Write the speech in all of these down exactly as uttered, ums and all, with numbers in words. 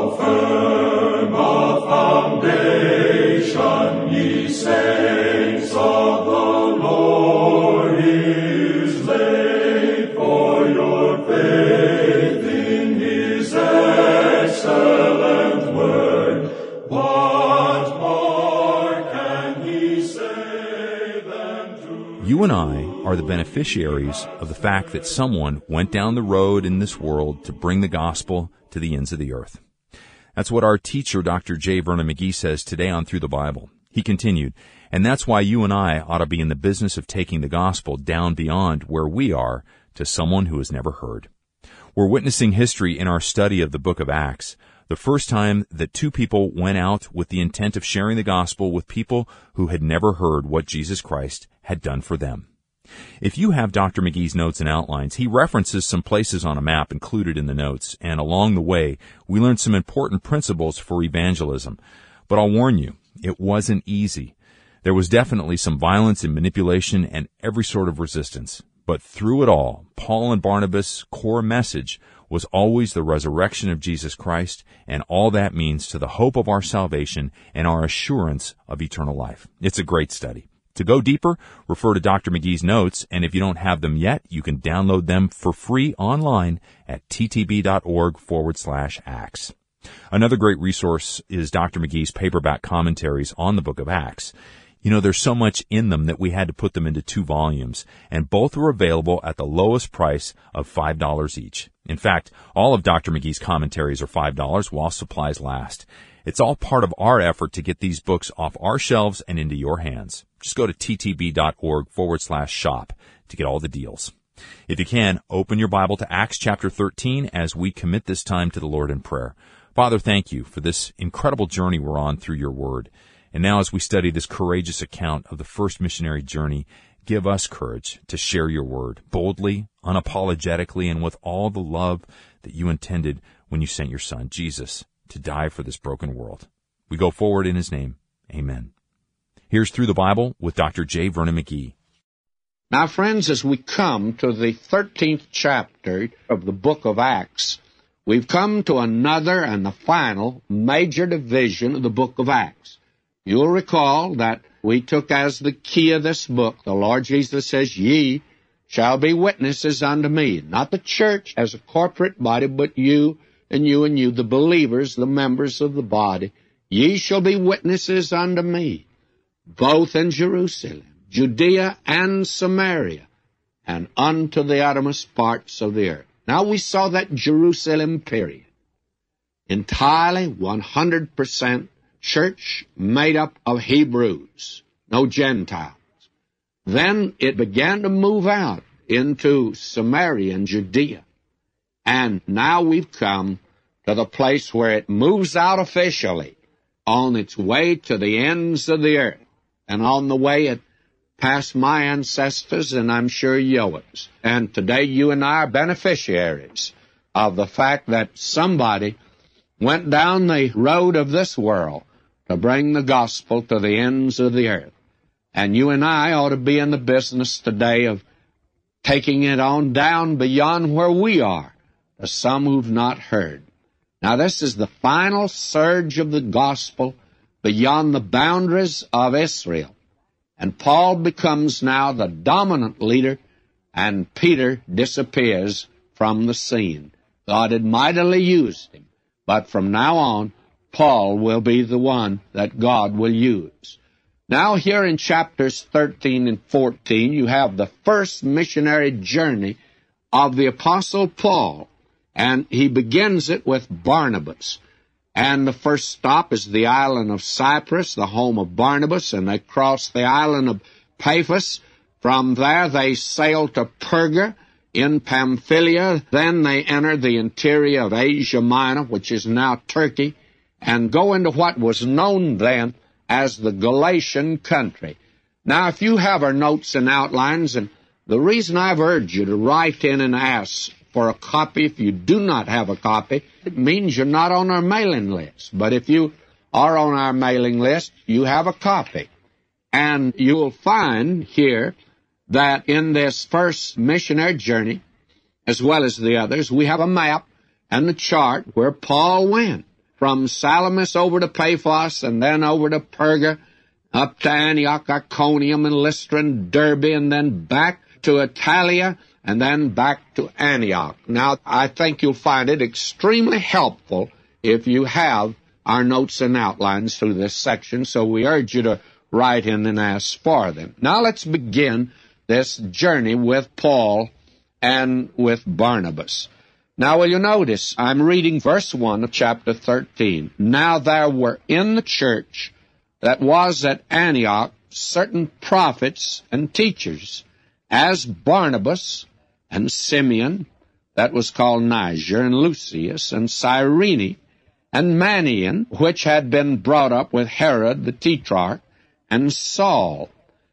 firm a foundation, ye saints of the Lord, is laid, for your faith in his excellent word. What more can he say than to... You and I are the beneficiaries of the fact that someone went down the road in this world to bring the gospel to the ends of the earth. That's what our teacher, Doctor J. Vernon McGee, says today on Through the Bible. He continued, and that's why you and I ought to be in the business of taking the gospel down beyond where we are to someone who has never heard. We're witnessing history in our study of the book of Acts, the first time that two people went out with the intent of sharing the gospel with people who had never heard what Jesus Christ had done for them. If you have Doctor McGee's notes and outlines, he references some places on a map included in the notes, and along the way, we learned some important principles for evangelism. But I'll warn you, it wasn't easy. There was definitely some violence and manipulation and every sort of resistance. But through it all, Paul and Barnabas' core message was always the resurrection of Jesus Christ and all that means to the hope of our salvation and our assurance of eternal life. It's a great study. To go deeper, refer to Doctor McGee's notes, and if you don't have them yet, you can download them for free online at ttb.org forward slash Acts. Another great resource is Doctor McGee's paperback commentaries on the book of Acts. You know, there's so much in them that we had to put them into two volumes, and both were available at the lowest price of five dollars each. In fact, all of Doctor McGee's commentaries are five dollars while supplies last. It's all part of our effort to get these books off our shelves and into your hands. Just go to ttb.org forward slash shop to get all the deals. If you can, open your Bible to Acts chapter thirteen as we commit this time to the Lord in prayer. Father, thank you for this incredible journey we're on through your word. And now as we study this courageous account of the first missionary journey, give us courage to share your word boldly, unapologetically, and with all the love that you intended when you sent your son, Jesus, to die for this broken world. We go forward in his name. Amen. Here's Through the Bible with Doctor J. Vernon McGee. Now, friends, as we come to the thirteenth chapter of the book of Acts, we've come to another and the final major division of the book of Acts. You'll recall that we took as the key of this book, the Lord Jesus says, ye shall be witnesses unto me. Not the church as a corporate body, but you and you and you, the believers, the members of the body. Ye shall be witnesses unto me, both in Jerusalem, Judea, and Samaria, and unto the uttermost parts of the earth. Now we saw that Jerusalem period, entirely one hundred percent church made up of Hebrews, no Gentiles. Then it began to move out into Samaria and Judea. And now we've come to the place where it moves out officially on its way to the ends of the earth. And on the way it passed my ancestors, and I'm sure yours. And today you and I are beneficiaries of the fact that somebody went down the road of this world to bring the gospel to the ends of the earth. And you and I ought to be in the business today of taking it on down beyond where we are to some who've not heard. Now, this is the final surge of the gospel beyond the boundaries of Israel. And Paul becomes now the dominant leader, and Peter disappears from the scene. God had mightily used him, but from now on, Paul will be the one that God will use. Now here in chapters thirteen and fourteen, you have the first missionary journey of the Apostle Paul, and he begins it with Barnabas. And the first stop is the island of Cyprus, the home of Barnabas, and they cross the island of Paphos. From there they sail to Perga in Pamphylia. Then they enter the interior of Asia Minor, which is now Turkey, and go into what was known then as the Galatian country. Now, if you have our notes and outlines, and the reason I've urged you to write in and ask for a copy, if you do not have a copy, it means you're not on our mailing list. But if you are on our mailing list, you have a copy. And you'll find here that in this first missionary journey, as well as the others, we have a map and the chart where Paul went. from Salamis over to Paphos, and then over to Perga, up to Antioch, Iconium, and Lystra, and Derbe, and then back to Italia, and then back to Antioch. Now, I think you'll find it extremely helpful if you have our notes and outlines through this section, so we urge you to write in and ask for them. Now let's begin this journey with Paul and with Barnabas. Now, will you notice, I'm reading verse one of chapter thirteen. Now there were in the church that was at Antioch certain prophets and teachers, as Barnabas and Simeon, that was called Niger, and Lucius, and Cyrene, and Manaen, which had been brought up with Herod the Tetrarch, and Saul.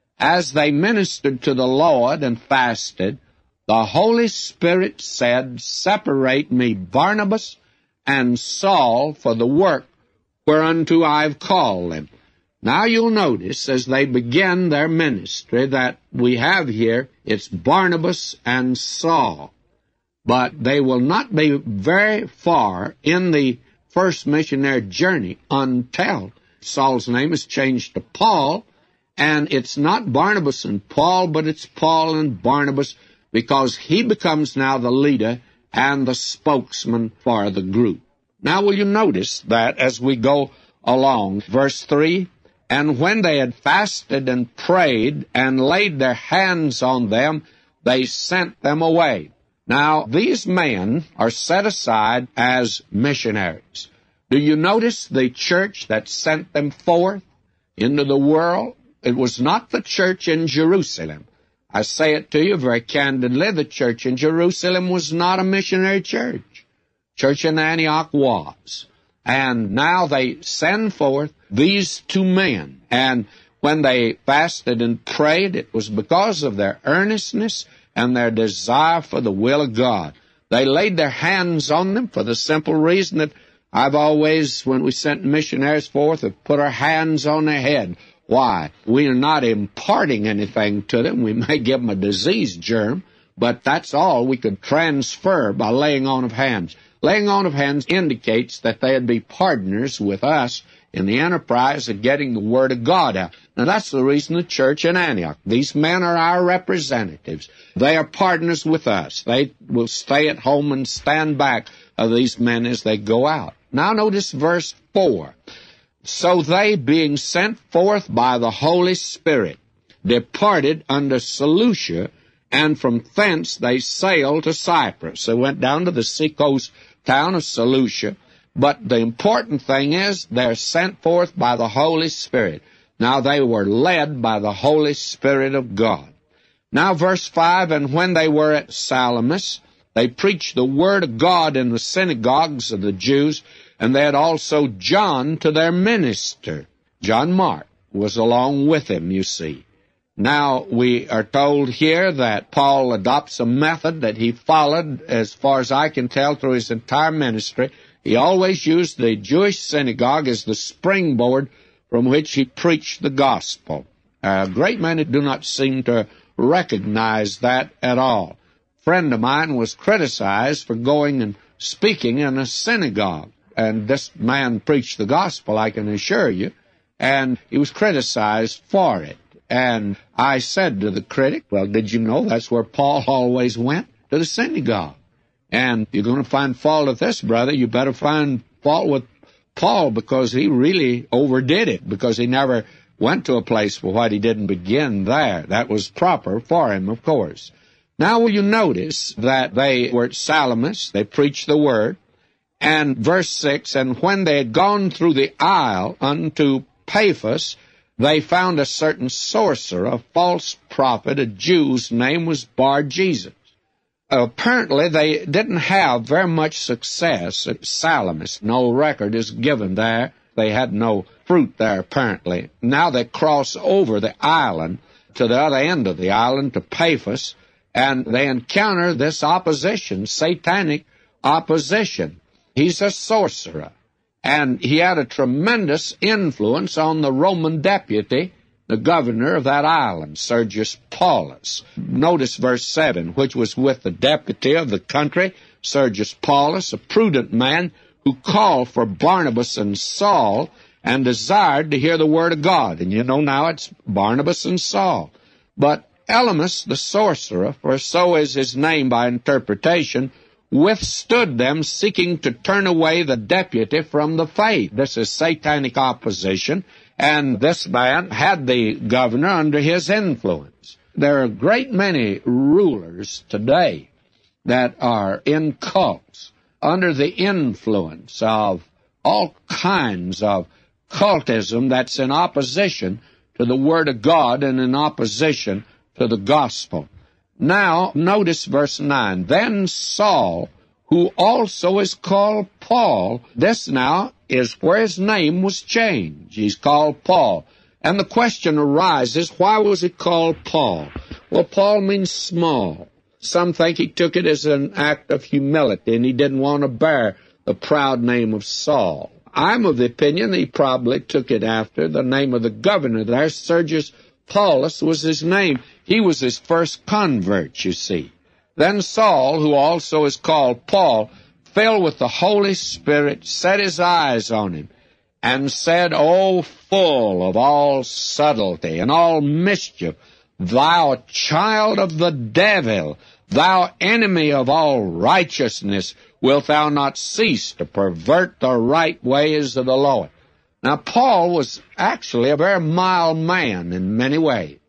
As they ministered to the Lord and fasted, the Holy Spirit said, Separate me Barnabas and Saul for the work whereunto I've called them. Now you'll notice as they begin their ministry that we have here, it's Barnabas and Saul. But they will not be very far in the first missionary journey until Saul's name is changed to Paul, and it's not Barnabas and Paul, but it's Paul and Barnabas, because he becomes now the leader and the spokesman for the group. Now will you notice that as we go along, verse three, and when they had fasted and prayed and laid their hands on them, they sent them away. Now, these men are set aside as missionaries. Do you notice the church that sent them forth into the world? It was not the church in Jerusalem. I say it to you very candidly, the church in Jerusalem was not a missionary church. Church in Antioch was. And now they send forth these two men. And when they fasted and prayed, it was because of their earnestness and their desire for the will of God. They laid their hands on them for the simple reason that I've always, when we sent missionaries forth, have put our hands on their head. Why? We are not imparting anything to them. We may give them a disease germ, but that's all we could transfer by laying on of hands. Laying on of hands indicates that they'd be partners with us in the enterprise of getting the Word of God out. Now, that's the reason the church in Antioch. These men are our representatives. They are partners with us. They will stay at home and stand back of these men as they go out. Now, notice verse four. So they, being sent forth by the Holy Spirit, departed unto Seleucia, and from thence they sailed to Cyprus. They went down to the seacoast town of Seleucia. But the important thing is they're sent forth by the Holy Spirit. Now they were led by the Holy Spirit of God. Now verse five, and when they were at Salamis, they preached the word of God in the synagogues of the Jews, and they had also John to their minister. John Mark was along with him, you see. Now, we are told here that Paul adopts a method that he followed, as far as I can tell, through his entire ministry. He always used the Jewish synagogue as the springboard from which he preached the gospel. A great many do not seem to recognize that at all. A friend of mine was criticized for going and speaking in a synagogue. And this man preached the gospel, I can assure you, and he was criticized for it. And I said to the critic, well, did you know that's where Paul always went? To the synagogue. And you're going to find fault with this, brother. You better find fault with Paul, because he really overdid it, because he never went to a place for what he didn't begin there. That was proper for him, of course. Now will you notice that they were at Salamis, they preached the word, and verse six, and when they had gone through the isle unto Paphos, they found a certain sorcerer, a false prophet, a Jew's name was Bar-Jesus. Apparently, they didn't have very much success at Salamis. No record is given there. They had no fruit there, apparently. Now they cross over the island to the other end of the island, to Paphos, and they encounter this opposition, satanic opposition. He's a sorcerer, and he had a tremendous influence on the Roman deputy, the governor of that island, Sergius Paulus. Notice verse seven, which was with the deputy of the country, Sergius Paulus, a prudent man, who called for Barnabas and Saul and desired to hear the word of God. And you know now it's Barnabas and Saul. But Elymas the sorcerer, for so is his name by interpretation, withstood them, seeking to turn away the deputy from the faith. This is satanic opposition, and this man had the governor under his influence. There are a great many rulers today that are in cults, under the influence of all kinds of cultism that's in opposition to the Word of God and in opposition to the gospel. Now, notice verse nine. Then Saul, who also is called Paul, this now is where his name was changed. He's called Paul. And the question arises, why was he called Paul? Well, Paul means small. Some think he took it as an act of humility, and he didn't want to bear the proud name of Saul. I'm of the opinion that he probably took it after the name of the governor there. Sergius Paulus was his name. He was his first convert, you see. Then Saul, who also is called Paul, filled with the Holy Spirit, set his eyes on him, and said, O full of all subtlety and all mischief, thou child of the devil, thou enemy of all righteousness, wilt thou not cease to pervert the right ways of the Lord? Now, Paul was actually a very mild man in many ways.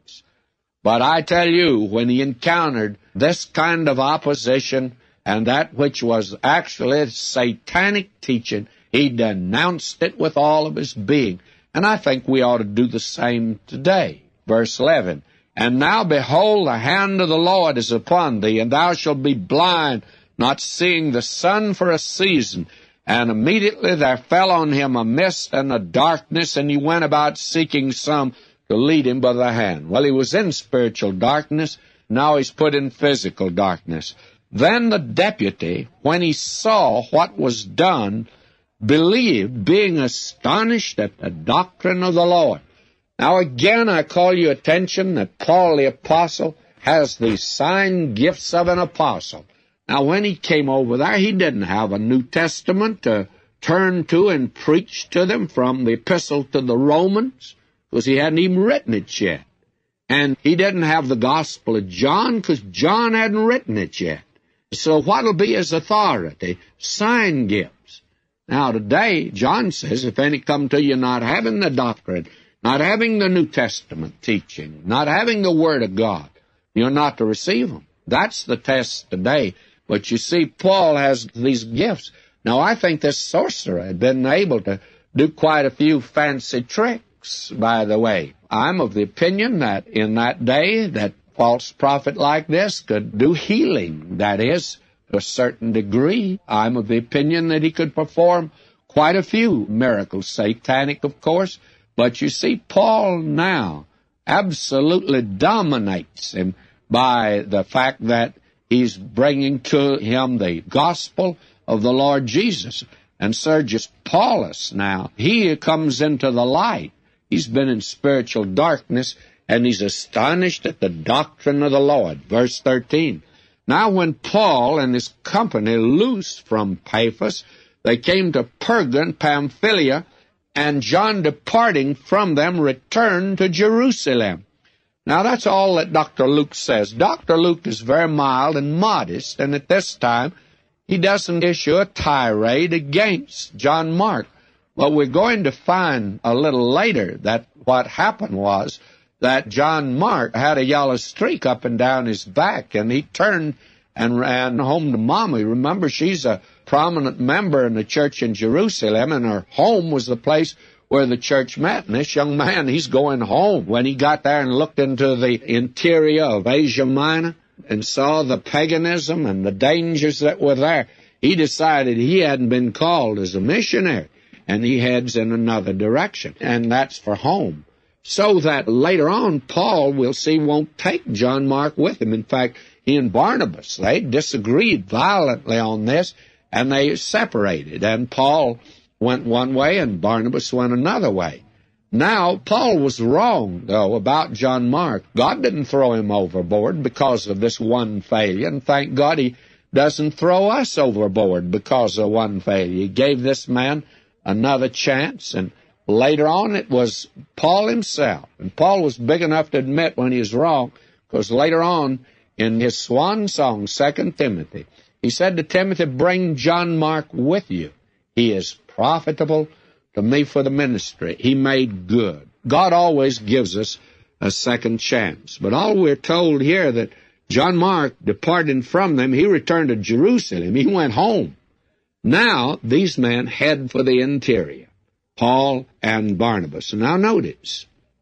But I tell you, when he encountered this kind of opposition and that which was actually satanic teaching, he denounced it with all of his being. And I think we ought to do the same today. Verse eleven, And now behold, the hand of the Lord is upon thee, and thou shalt be blind, not seeing the sun for a season. And immediately there fell on him a mist and a darkness, and he went about seeking some to lead him by the hand. Well, he was in spiritual darkness. Now he's put in physical darkness. Then the deputy, when he saw what was done, believed, being astonished at the doctrine of the Lord. Now again I call your attention that Paul the apostle has the sign gifts of an apostle. Now when he came over there, he didn't have a New Testament to turn to and preach to them from the epistle to the Romans, because he hadn't even written it yet. And he didn't have the Gospel of John, because John hadn't written it yet. So what'll be his authority? Sign gifts. Now today, John says, if any come to you not having the doctrine, not having the New Testament teaching, not having the Word of God, you're not to receive them. That's the test today. But you see, Paul has these gifts. Now, I think this sorcerer had been able to do quite a few fancy tricks, by the way. I'm of the opinion that in that day, that false prophet like this could do healing. That is, to a certain degree. I'm of the opinion that he could perform quite a few miracles, satanic, of course. But you see, Paul now absolutely dominates him by the fact that he's bringing to him the gospel of the Lord Jesus. And Sergius Paulus now, he comes into the light. He's been in spiritual darkness, and he's astonished at the doctrine of the Lord. Verse thirteen. Now when Paul and his company loosed from Paphos, they came to Perga and Pamphylia, and John departing from them returned to Jerusalem. Now, that's all that Doctor Luke says. Doctor Luke is very mild and modest, and at this time, he doesn't issue a tirade against John Mark. But we're going to find a little later that what happened was that John Mark had a yellow streak up and down his back, and he turned and ran home to Mommy. Remember, she's a prominent member in the church in Jerusalem, and her home was the place where the church met. And this young man, he's going home. When he got there and looked into the interior of Asia Minor and saw the paganism and the dangers that were there, he decided he hadn't been called as a missionary, and he heads in another direction, and that's for home. So that later on, Paul, we'll see, won't take John Mark with him. In fact, he and Barnabas, they disagreed violently on this, and they separated, and Paul went one way and Barnabas went another way. Now, Paul was wrong, though, about John Mark. God didn't throw him overboard because of this one failure, and thank God he doesn't throw us overboard because of one failure. He gave this man another chance, and later on it was Paul himself. And Paul was big enough to admit when he was wrong, because later on in his swan song, Second Timothy, he said to Timothy, bring John Mark with you. He is profitable to me for the ministry. He made good. God always gives us a second chance. But all we're told here that John Mark, departing from them, he returned to Jerusalem. He went home. Now, these men head for the interior, Paul and Barnabas. And now notice,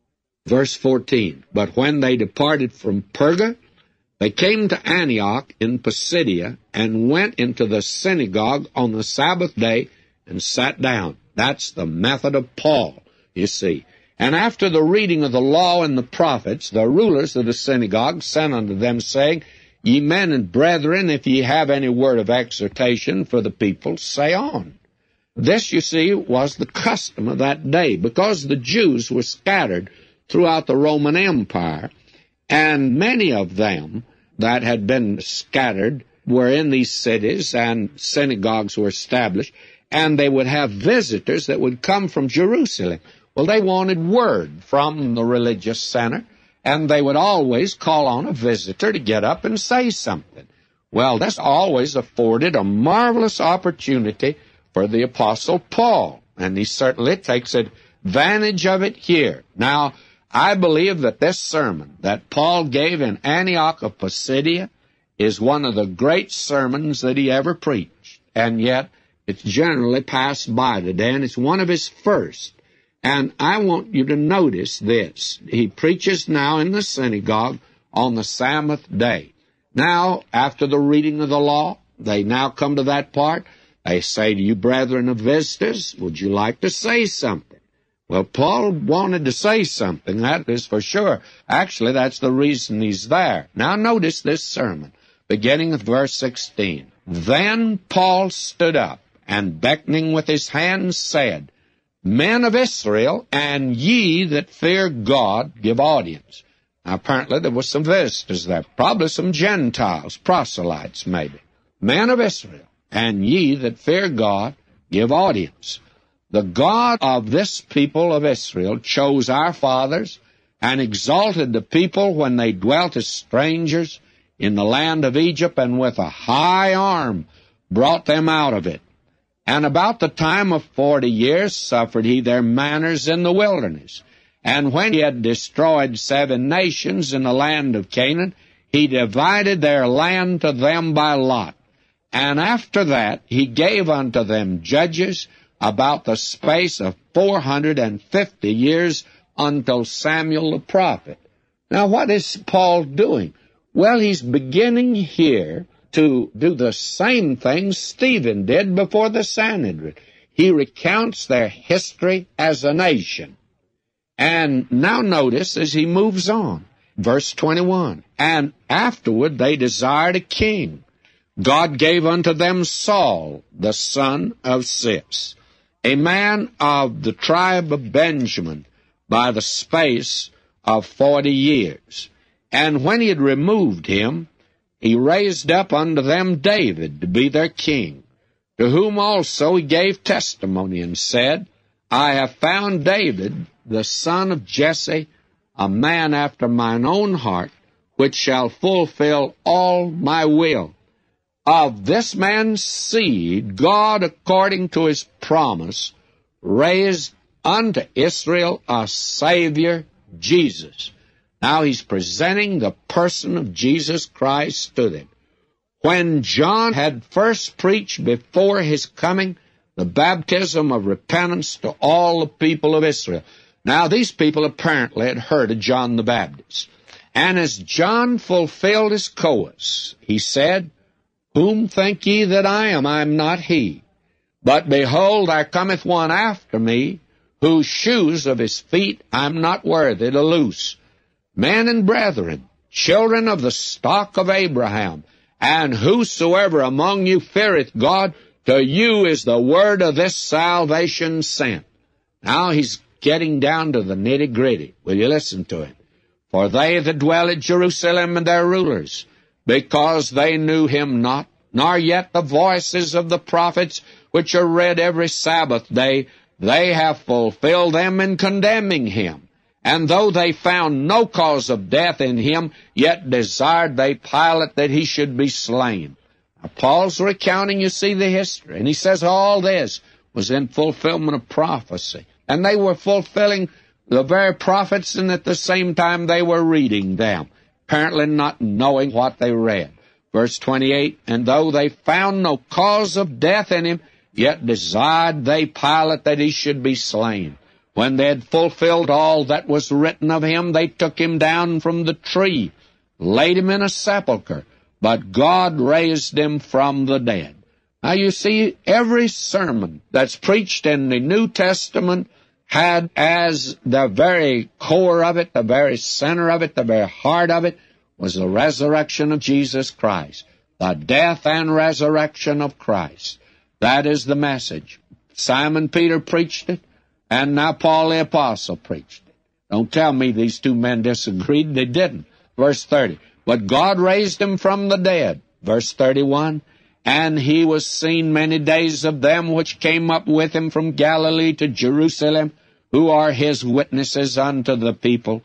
verse fourteen, but when they departed from Perga, they came to Antioch in Pisidia and went into the synagogue on the Sabbath day and sat down. That's the method of Paul, you see. And after the reading of the law and the prophets, the rulers of the synagogue sent unto them, saying, Ye men and brethren, if ye have any word of exhortation for the people, say on. This, you see, was the custom of that day, because the Jews were scattered throughout the Roman Empire, and many of them that had been scattered were in these cities, and synagogues were established, and they would have visitors that would come from Jerusalem. Well, they wanted word from the religious center, and they would always call on a visitor to get up and say something. Well, this always afforded a marvelous opportunity for the Apostle Paul, and he certainly takes advantage of it here. Now, I believe that this sermon that Paul gave in Antioch of Pisidia is one of the great sermons that he ever preached, and yet it's generally passed by today, and it's one of his first. And I want you to notice this. He preaches now in the synagogue on the Sabbath day. Now, after the reading of the law, they now come to that part. They say to you, brethren of visitors, would you like to say something? Well, Paul wanted to say something, that is for sure. Actually, that's the reason he's there. Now, notice this sermon, beginning with verse sixteen. Then Paul stood up, and beckoning with his hand said, Men of Israel, and ye that fear God, give audience. Now, apparently there were some visitors there, probably some Gentiles, proselytes maybe. Men of Israel, and ye that fear God, give audience. The God of this people of Israel chose our fathers and exalted the people when they dwelt as strangers in the land of Egypt, and with a high arm brought them out of it. And about the time of forty years suffered he their manners in the wilderness. And when he had destroyed seven nations in the land of Canaan, he divided their land to them by lot. And after that he gave unto them judges about the space of four hundred and fifty years until Samuel the prophet. Now, what is Paul doing? Well, he's beginning here to do the same thing Stephen did before the Sanhedrin. He recounts their history as a nation. And now notice as he moves on, verse twenty-one, and afterward they desired a king. God gave unto them Saul, the son of Cis, a man of the tribe of Benjamin, by the space of forty years. And when he had removed him, he raised up unto them David to be their king, to whom also he gave testimony, and said, I have found David, the son of Jesse, a man after mine own heart, which shall fulfill all my will. Of this man's seed, God, according to his promise, raised unto Israel a Savior, Jesus. Now he's presenting the person of Jesus Christ to them. When John had first preached before his coming the baptism of repentance to all the people of Israel. Now these people apparently had heard of John the Baptist. And as John fulfilled his course, he said, Whom think ye that I am? I am not he. But behold, there cometh one after me, whose shoes of his feet I am not worthy to loose. Men and brethren, children of the stock of Abraham, and whosoever among you feareth God, to you is the word of this salvation sent. Now he's getting down to the nitty-gritty. Will you listen to him? For they that dwell at Jerusalem and their rulers, because they knew him not, nor yet the voices of the prophets, which are read every Sabbath day. They have fulfilled them in condemning him. And though they found no cause of death in him, yet desired they Pilate that he should be slain. Now, Paul's recounting, you see, the history, and he says all this was in fulfillment of prophecy. And they were fulfilling the very prophets, and at the same time they were reading them, apparently not knowing what they read. Verse twenty-eight, and though they found no cause of death in him, yet desired they Pilate that he should be slain. When they had fulfilled all that was written of him, they took him down from the tree, laid him in a sepulchre, but God raised him from the dead. Now you see, every sermon that's preached in the New Testament had as the very core of it, the very center of it, the very heart of it, was the resurrection of Jesus Christ, the death and resurrection of Christ. That is the message. Simon Peter preached it, and now Paul the Apostle preached it. Don't tell me these two men disagreed. They didn't. Verse thirty, but God raised him from the dead. Verse thirty-one, and he was seen many days of them which came up with him from Galilee to Jerusalem, who are his witnesses unto the people.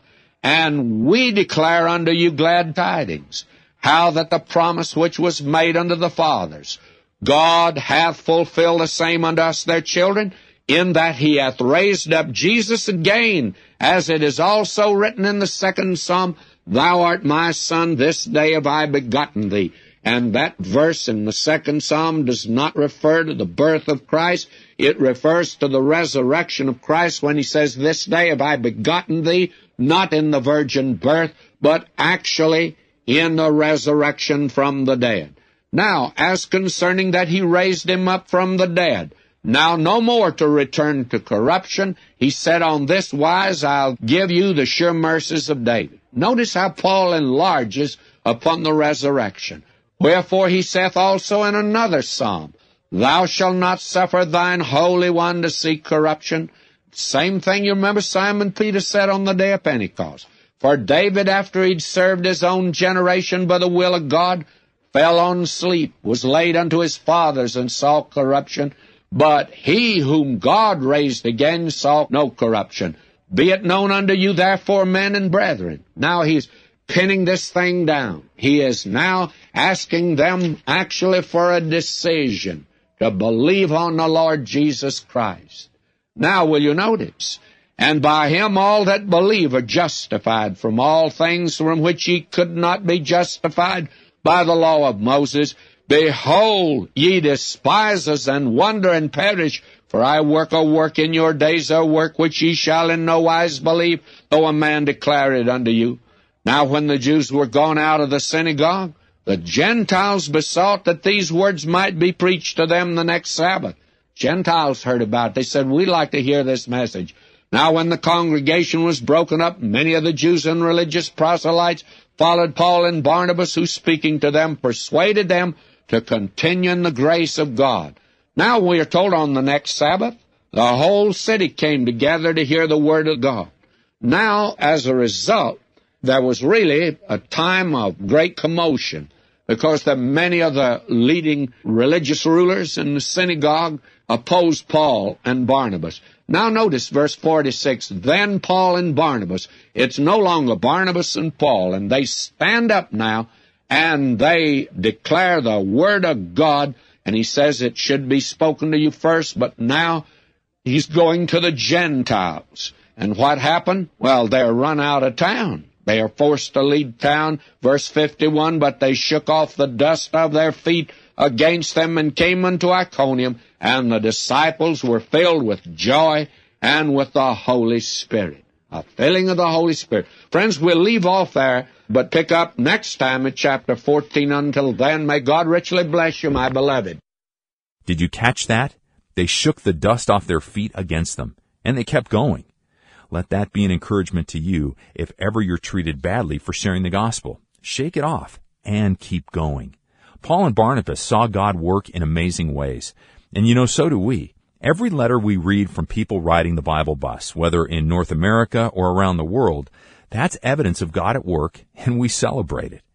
And we declare unto you glad tidings, how that the promise which was made unto the fathers, God hath fulfilled the same unto us their children, in that he hath raised up Jesus again, as it is also written in the second Psalm, Thou art my son, this day have I begotten thee. And that verse in the second Psalm does not refer to the birth of Christ. It refers to the resurrection of Christ when he says, This day have I begotten thee, not in the virgin birth, but actually in the resurrection from the dead. Now, as concerning that he raised him up from the dead, now no more to return to corruption, he said, On this wise I'll give you the sure mercies of David. Notice how Paul enlarges upon the resurrection. Wherefore he saith also in another psalm, Thou shalt not suffer thine Holy One to see corruption. Same thing you remember Simon Peter said on the day of Pentecost. For David, after he'd served his own generation by the will of God, fell on sleep, was laid unto his fathers, and saw corruption. But he whom God raised again saw no corruption. Be it known unto you, therefore, men and brethren. Now he's pinning this thing down. He is now asking them actually for a decision to believe on the Lord Jesus Christ. Now, will you notice? And by him all that believe are justified from all things from which ye could not be justified by the law of Moses. Behold, ye despise us, and wonder and perish. For I work a work in your days, a work which ye shall in no wise believe, though a man declare it unto you. Now when the Jews were gone out of the synagogue, the Gentiles besought that these words might be preached to them the next Sabbath. Gentiles heard about it. They said, We'd like to hear this message. Now when the congregation was broken up, many of the Jews and religious proselytes followed Paul and Barnabas, who speaking to them persuaded them to continue in the grace of God. Now we are told on the next Sabbath, the whole city came together to hear the word of God. Now, as a result, there was really a time of great commotion, because that many of the leading religious rulers in the synagogue opposed Paul and Barnabas. Now notice verse forty-six, Then Paul and Barnabas, it's no longer Barnabas and Paul, and they stand up now, and they declare the word of God, and he says it should be spoken to you first, but now he's going to the Gentiles. And what happened? Well, they're run out of town. They are forced to leave town. Verse fifty-one, But they shook off the dust of their feet against them and came unto Iconium, and the disciples were filled with joy and with the Holy Spirit. A filling of the Holy Spirit. Friends, we'll leave off there, but pick up next time at chapter fourteen. Until then, may God richly bless you, my beloved. Did you catch that? They shook the dust off their feet against them, and they kept going. Let that be an encouragement to you if ever you're treated badly for sharing the gospel. Shake it off and keep going. Paul and Barnabas saw God work in amazing ways. And you know, so do we. Every letter we read from people riding the Bible bus, whether in North America or around the world, that's evidence of God at work, and we celebrate it.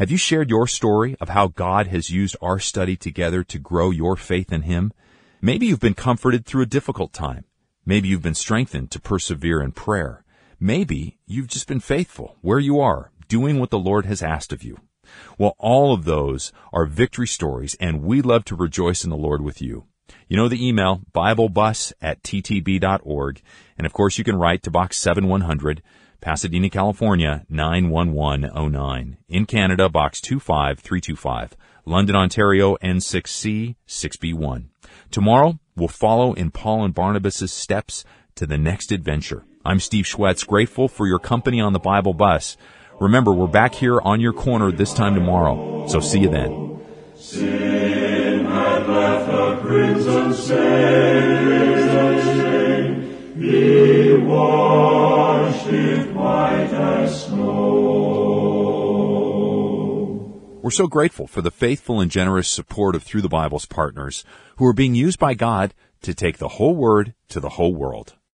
Have you shared your story of how God has used our study together to grow your faith in Him? Maybe you've been comforted through a difficult time. Maybe you've been strengthened to persevere in prayer. Maybe you've just been faithful where you are, doing what the Lord has asked of you. Well, all of those are victory stories, and we love to rejoice in the Lord with you. You know the email, biblebus at t t b dot org. And of course, you can write to Box seventy-one hundred, Pasadena, California, nine one one oh nine. In Canada, Box two five three two five. London, Ontario, N six C six B one. Tomorrow, we'll follow in Paul and Barnabas' steps to the next adventure. I'm Steve Schwetz, grateful for your company on the Bible Bus. Remember, we're back here on your corner this time tomorrow, so see you then. Sin had left a crimson stain, He washed it white as snow. We're so grateful for the faithful and generous support of Through the Bible's partners who are being used by God to take the whole Word to the whole world.